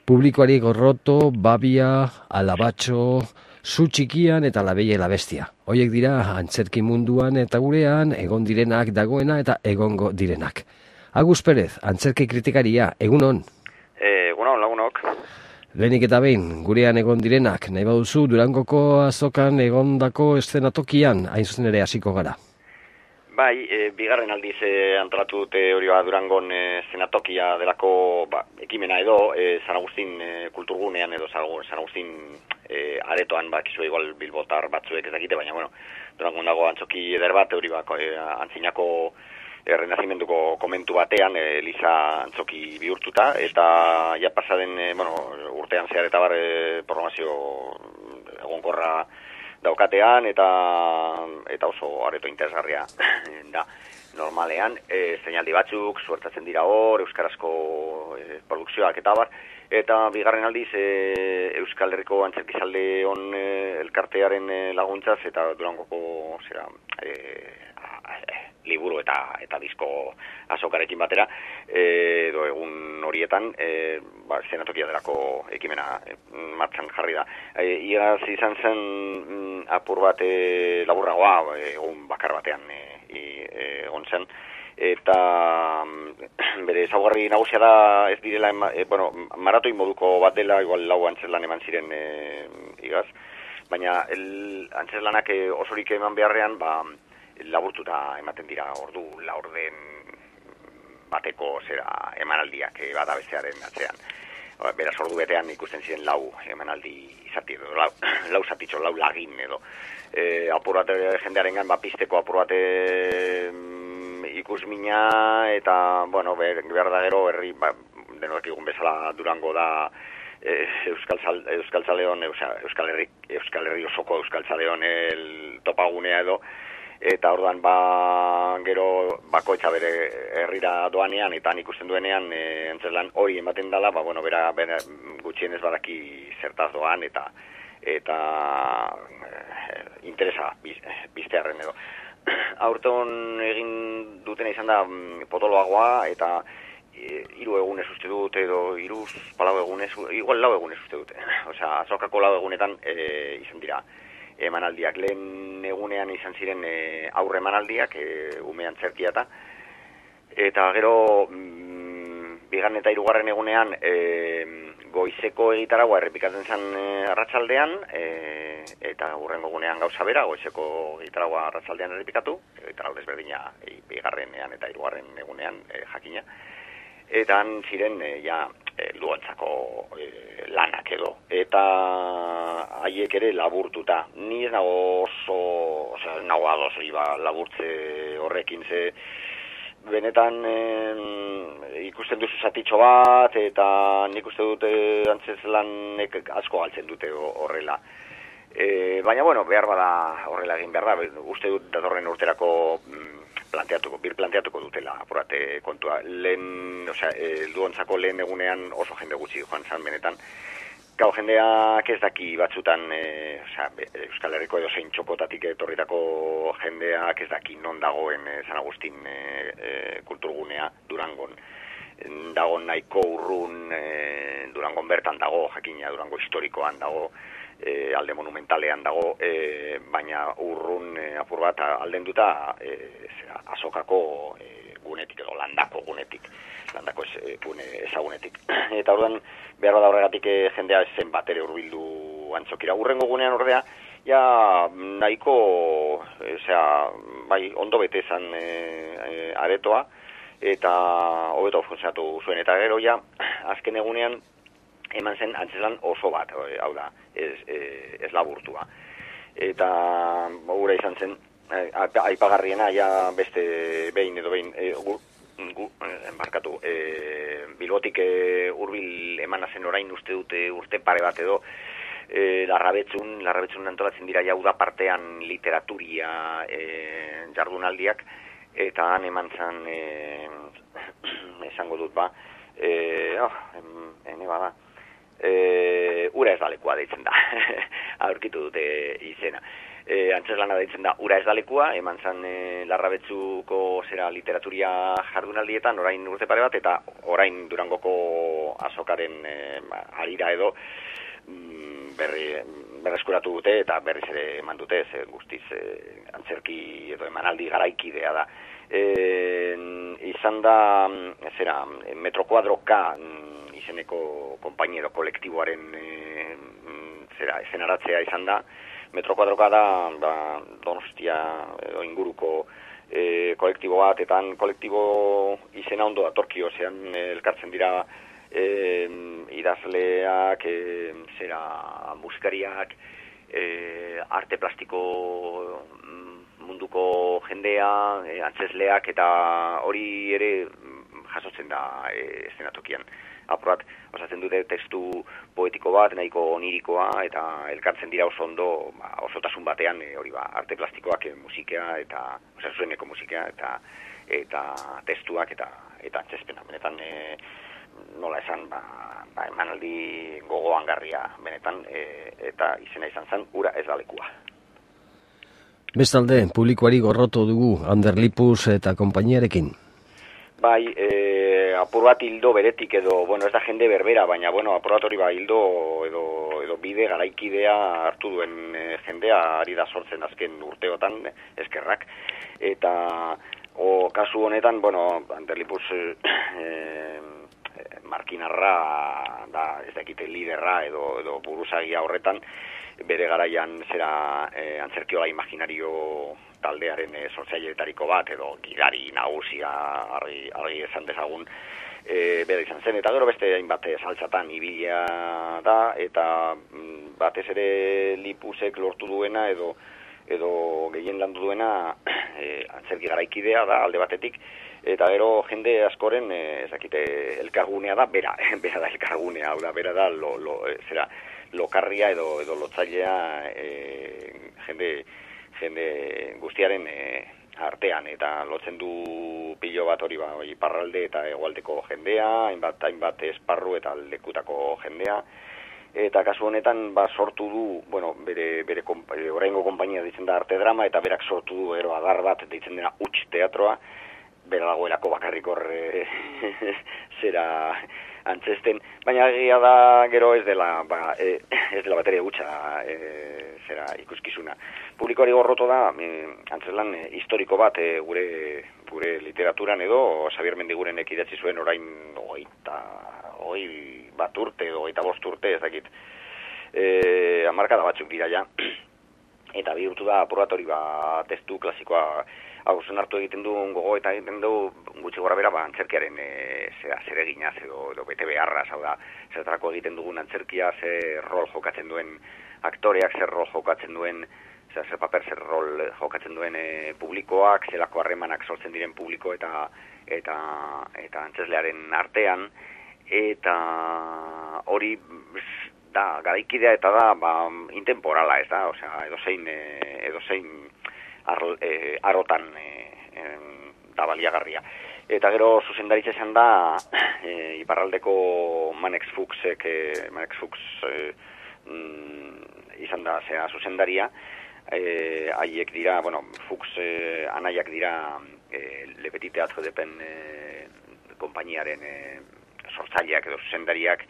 Publikoari gorroto, babia, alabatxo, zu txikian eta labeia labestia. Hoiek dira antzerki munduan eta gurean egon direnak dagoena eta egongo direnak. Agus Perez, antzerki kritikaria, egunon? Egunon, lagunok. Lehenik eta behin, gurean egon direnak, nahi baduzu Durangoko azokan egondako eszenatokian, hain zuzen ere hasiko gara. Bai, bigarren aldiz antolatu dute hori Durangon eszenatokia delako ekimena edo San Agustin kulturgunean edo San Agustin aretoan bakizu igual bilbotar batzuek ez dakite, baina bueno, Durangon dago antzoki eder bat hori antzinako errenazimenduko komentu batean Eliza antzoki bihurtuta eta ja pasaden urtean zehar eta bar programazio egonkorra daukatean eta oso areto interesgarria da. Normalean, zeinaldi batzuk suertatzen dira hor, euskarazko produkzioak eta bar, eta bigarren aldiz Euskal Herriko antzerkizalde on elkartearen laguntzaz eta Durangoko liburu eta disko azokarekin batera, edo egun horietan, eszenatokia delako ekimena martxan jarri da. Iaz izan zen apur bat laburragoa, egun bakar batean egon zen, eta bere ezaugarri nagusia da ez direla, maratoi moduko bat dela, igual lau antzerlan eman ziren igaz, baina antzerlanak osorik eman beharrean, laburtuta ematen dira ordu laurden bateko emanaldiak bata bestearen atzean. Beraz ordu betean ikusten ziren lau emanaldi zati edo, lau zatitxo, lau lagin edo. Apur bat jendearengan pizteko apur bat ikusmina eta, behar da gero herri, denok egun bezala Durango da Euskal Zaleon, Euskal Herri osoko Euskal Zaleon topagunea edo, eta orduan gero bakoitza bere herrira doanean eta ikusten duenean antzerlan hori ematen dela, bera gutxienez badaki zertaz doan eta interesa biztearren edo. Aurton egin dutena izan da potoloagoa eta 3 egunez uste dut edo 4 egunez, igual 4 egunez uste dute. Azokako 4 egunetan izan dira emanaldiak. Lehen egunean izan ziren aurre emanaldiak, ume antzerkia eta gero bigarren eta 3. egunean goizeko egitaragua errepikatzen zen arratsaldean, eta hurrengo egunean gauza bera, goizeko egitaragua arratsaldean errepikatu, egitaragua desberdina bigarrenean eta 3. egunean jakina, eta han ziren helduentzako lanak edo, eta haiek ere laburtuta. Ni ez nago nago ados laburtze horrekin, ze benetan ikusten duzu zatitxo bat, eta nik uste dute antzezlanek asko galtzen dute horrela. Baina, behar bada horrela egin behar da, uste dut datorren urterako planteatuko dutela apurate kontua. Helduontzako lehen egunean oso jende gutxi joan zan benetan. Gau jendeak ez daki batzutan, Euskal Herriko edo zein txokotatik etorritako jendeak ez daki non dagoen San Agustin kulturgunea Durangon. Dago nahiko urrun, Durangon bertan dago, jakina Durango historikoan dago, alde monumentalean dago, baina urrun apur bat aldenduta azokako gunetik edo landako gunetik, landako gune ezagunetik. Eta orduan behar bada horregatik jendea zen bat ere hurbildu antzokira. Hurrengo gunean ordea, nahiko, ondo bete zan aretoa, eta hobeto funtzionatu zuen. Eta gero azken egunean eman zen antzeslan oso bat, hau da, ez laburtua. Eta gure izan zen, aipagarriena beste behin edo behin Bilbotik hurbil emana zen orain uste dute urte pare bat edo Larrabetzun antolatzen dira uda partean literaturia jardunaldiak, eta han eman zen esango dut ene bada ura ez dalekua deitzen da aurkitu dute izena. antzeslana deitzen da Ura ez da lekua, eman zan Larrabetzuko literaturia jardunaldietan, orain urte pare bat, eta orain Durangoko azokaren harira edo berreskuratu dute eta berriz ere eman dute, guztiz antzerki edo emanaldi garaikidea da. Izan da, Metro Kuadroka izeneko konpainia edo kolektiboaren ezenaratzea izan da. Metro Kuadroka da Donostia edo inguruko kolektibo bat, eta kolektibo izena ondo datorkio, elkartzen dira idazleak, musikariak, arte plastiko munduko jendea, antzesleak, eta hori ere jasotzen da eszenatokian. Apurat, osatzen dute testu poetiko bat, nahiko onirikoa, eta elkartzen dira oso ondo, osotasun batean, hori arte plastikoak, musikea, eta zueneko musikea, eta testuak, eta antzespena. Benetan, nola esan, emanaldi gogoangarria benetan, eta izena izan zen, Ura ez da lekua. Bestalde, publikoari gorrotu dugu Ander Lipus eta konpainiarekin. Bai, apur bat hildo beretik edo, ez da jende berbera, baina, apur bat hori hildo edo bide garaikidea hartu duen jendea ari da sortzen azken urteotan, eskerrak. Eta, kasu honetan, Ander Lipus markinarra da, ez dakite liderra edo buruzagia horretan, bere garaian antzerkiola imaginario taldearen sortzaileetariko bat, edo gidari nagusia argi esan dezagun, bere izan zen, eta gero beste hainbat saltzatan ibilia da, eta batez ere Lipusek lortu duena edo gehien landu duena antzerki garaikidea da alde batetik, eta gero jende askoren elkargunea da, bera da elkargunea, hau da, bera da lokarria edo lotzailea jende guztiaren artean, eta lotzen du pilo bat hori iparralde eta hegoaldeko jendea, hainbat esparru eta lekutako jendea, eta kasu honetan sortu du, bere oraingo konpainia deitzen da Arte Drama, eta berak sortu du gero adar bat deitzen dena Huts teatroa, bera dagoelako bakarrik hor antzesten, baina egia da gero ez dela bateria hutsa ikuskizuna. Publikoari gorroto da antzeslan historiko bat gure literaturan edo Xabier Mendigurenek idatzi zuen orain 20 bat urte, 25 urte, ez dakit, hamarkada batzuk dira ja, eta bihurtu da apuratori testu klasikoa hauzen hartu egiten du gogo eta egiten du gutxi gora bera antzerkiaren zereginaz edo bete beharraz, hau da, zertarako egiten dugun antzerkia, zer rol jokatzen duen aktoreak, zer rol jokatzen duen, zer paper, zer rol jokatzen duen publikoak, zelako harremanak sortzen diren publiko eta antzeslearen artean, eta hori da garaikidea eta da intemporala, ez da, edozein arotan da baliagarria. Eta gero zuzendaritza izan da iparraldeko Manex Fuchsek izan da zuzendaria, haiek dira, Fuchs anaiak dira Le Petit Teatro de Pen konpainiaren sortzaileak edo zuzendariak,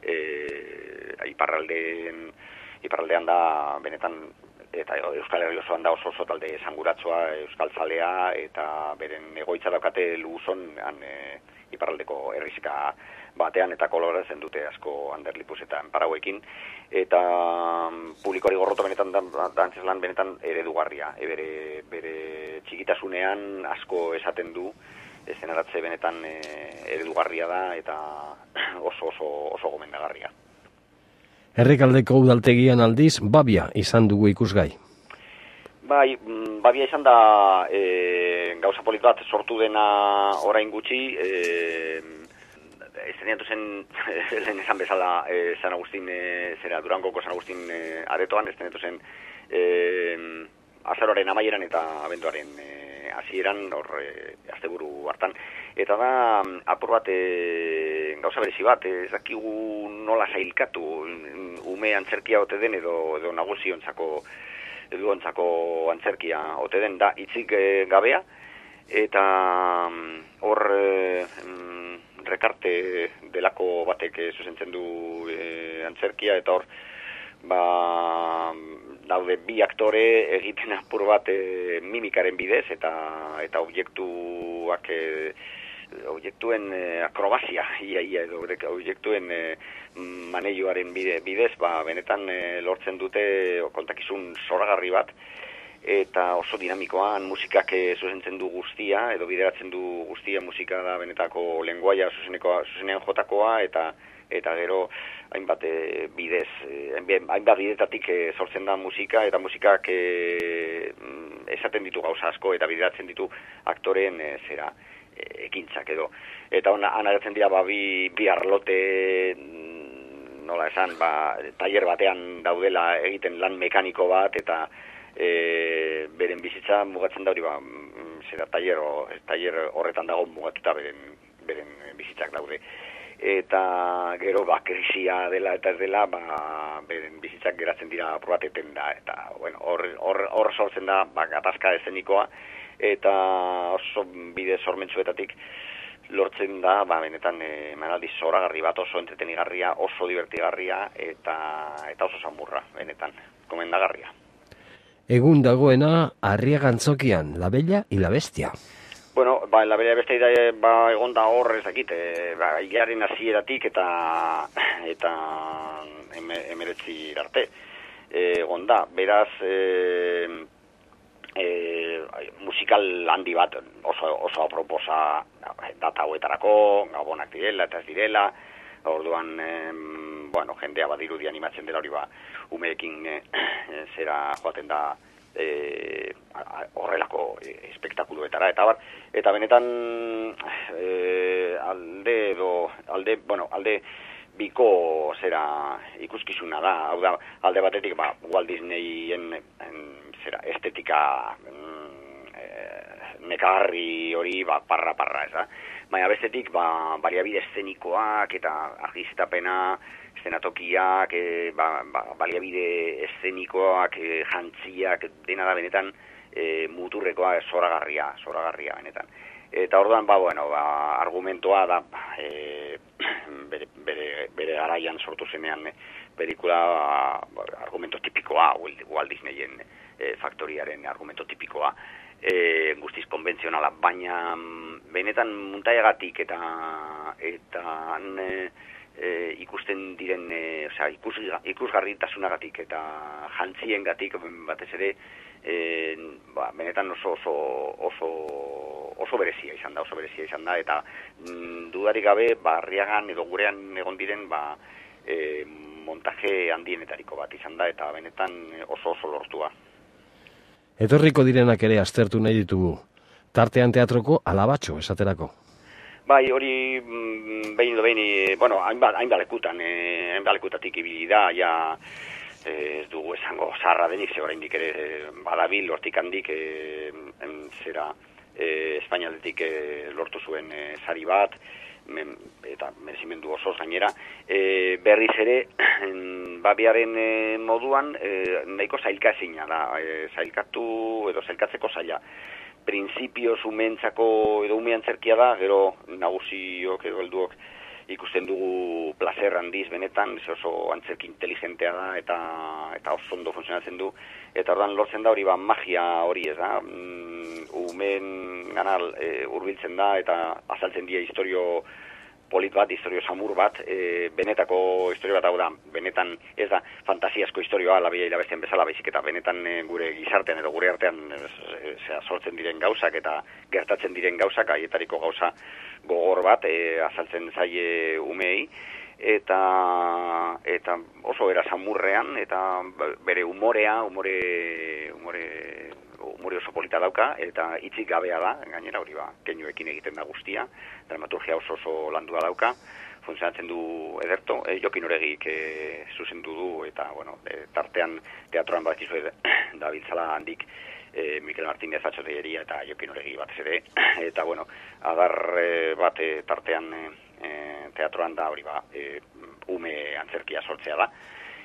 iparraldean da benetan, eta Euskal Herri osoan da oso talde esanguratsua, Euskal Zalea, eta beren egoitza daukate Luzon, iparraldeko herrizika batean, eta kolaboratzen dute asko Ander Lipus eta Enparauekin, eta publikoari gorroto benetan da antzeslan benetan eredugarria, bere txikitasunean asko esaten du, eszenaratze benetan eredugarria da, eta oso gomendagarria. Herrikaldeko udaltegian aldiz, Babia izan dugu ikusgai. Bai, Babia izan da gauza polit bat sortu dena orain gutxi, estrenatu zen, lehen esan bezala, San Agustin, Durangoko San Agustin aretoan, estrenatu zen azaroaren amaieran eta abenduaren hasieran, asteburu hartan. Eta da, apur bat, gauza berezi bat, ez dakigu nola sailkatu, ume antzerkia ote den edo naguziontzako helduontzako antzerkia ote den, da hitzik gabea, eta hor rekarte delako batek zuzentzen du antzerkia, eta hor daude bi aktore egiten apur bat mimikaren bidez, eta objektuen akrobazia, edo objektuen maneioaren bidez, benetan lortzen dute kontakizun zoragarri bat, eta oso dinamikoan musikak zuzentzen du guztia, edo bideratzen du guztia, musika da benetako lenguaia zuzenean jotakoa, eta gero hainbat bidez, hainbat bidetatik sortzen da musika, eta musikak esaten ditu gauza asko, eta bideratzen ditu aktoreen ekintzak edo. Eta agertzen dira bi arlote, nola esan, tailer batean daudela egiten lan mekaniko bat, eta beren bizitza mugatzen da hori tailer horretan dago mugatuta beren bizitzak daude. Eta gero krisia dela eta ez dela, beren bizitzak geratzen dira probateten da, eta hor sortzen da gatazka eszenikoa, eta oso bide sormentsuetatik lortzen da, benetan emanaldi zoragarri bat, oso entretenigarria, oso divertigarria, eta oso samurra, benetan, komendagarria. Egun dagoena Arriaga Antzokian, La Bella y la Bestia. Bueno, La Bella y la Bestia egon da hor ez dakit, hilaren hasieratik eta 19 arte egon da, beraz musikal handi bat oso aproposa data hauetarako, gabonak direla eta ez direla, orduan jendea badirudi animatzen dela hori umeekin zera joaten da horrelako espektakuluetara eta benetan alde biko zera ikuskizuna da, hau da alde batetik Walt Disneyen estetika nekagarri hori parra ez da, baina bestetik baliabide eszenikoak eta argiztapena, eszenatokiak, baliabide eszenikoak, jantziak, dena da benetan muturrekoa zoragarria benetan. Eta orduan, argumentoa da bere garaian sortu zenean pelikula argumento tipikoa, Walt Disneyen faktoriaren argumento tipikoa, guztiz konbentzionala, baina benetan muntaiagatik eta ikusten diren ikusgarritasunagatik eta jantziengatik batez ere benetan oso berezia izan da, eta dudarik gabe Arriagan edo gurean egon diren montaje handienetariko bat izan da, eta benetan oso lortua. Etorriko direnak ere aztertu nahi ditugu, tartean teatroko Alabatxo esaterako. Bai, hori behin, hainbat lekutatik ibili da, ez dugu esango zarra denik, ze oraindik ere badabil, hortik handik, Espainialdetik lortu zuen sari bat, eta merezimendu osoz gainera, berriz ere, babiaren moduan, nahiko zailka ezina da, zailkatzeko zaila. Printzipioz umentzako edo ume antzerkia da, gero nagusiok edo helduok ikusten dugu placer handiz benetan, oso antzerki inteligentea da eta oso ondo funtzionatzen du, eta ordan lortzen da hori magia hori ez da, umeen ganal hurbiltzen da eta azaltzen dira historio polit bat, historio samur bat, benetako historio bat, hau da, benetan ez da fantasiasko historioa, La Bella y la Bestia bezala, baizik eta benetan gure gizartean edo gure artean sortzen diren gauzak eta gertatzen diren gauzak, haietariko gauza gogor bat azaltzen zaie umei, eta oso era samurrean, eta bere umore oso polita dauka, eta hitzik gabea da, gainera hori keinuekin egiten da guztia, dramaturgia oso landua dauka, funtzionatzen du ederto, Jokin Oregik zuzendu du, eta tartean teatroan badakizu da biltzala handik Mikel Martínez Atxoteria eta Jokin Oregi batez ere, eta adar bat tartean teatroan da hori ume antzerkia sortzea da,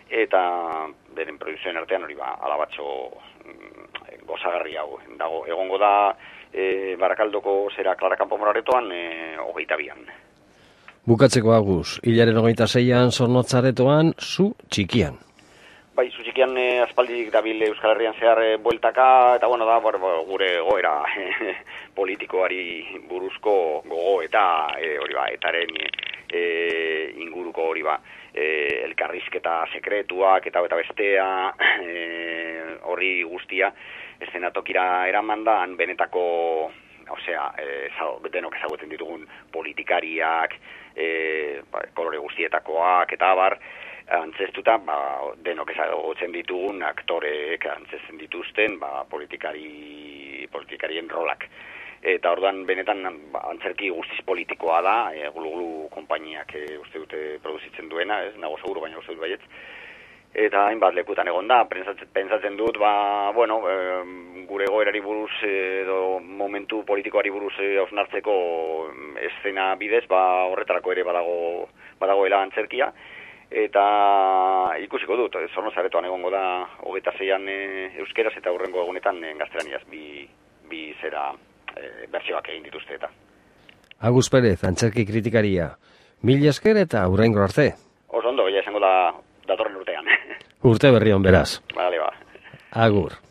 eta beren produzioen artean hori Alabatxo gozagarri hau dago. Egongo da Barakaldoko zera Klara Kanpomoraretoan 22an. Bukatzeko Agus, hilaren 26an Zornotzaretoan Zu Txikian. Bai, Zu Txikian aspaldik dabil Euskal Herrian zehar bueltaka, eta da gure goera politikoari buruzko gogo eta hori etaren inguruko hori elkarrizketa sekretuak eta bestea horri guztia eszenatokira eraman da, benetako denok ezagutzen ditugun politikariak, kolore guztietakoak eta abar, antzestuta denok ezagutzen ditugun aktoreek antzesten dituzten politikarien rolak. Eta orduan benetan antzerki guztiz politikoa da, Gulu konpainiak uste dute produzitzen duena, ez nago seguru, baina uste dut baietz. Eta hainbat lekutan egon da, pentsatzen dut, gure goerari buruz edo momentu politikoari buruz hausnartzeko eszena bidez, horretarako ere badagoela antzerkia. Eta ikusiko dut, Zornozaretoan egongo da 26an euskeraz eta hurrengo egunetan gaztelaniaz bi zera bertsioak egin dituzte eta. Agus Perez, antzerki kritikaria. Mila esker eta hurrengo arte. Oso ondo, esango da datorren urtean. Urte berri on beraz. Vale, Agur.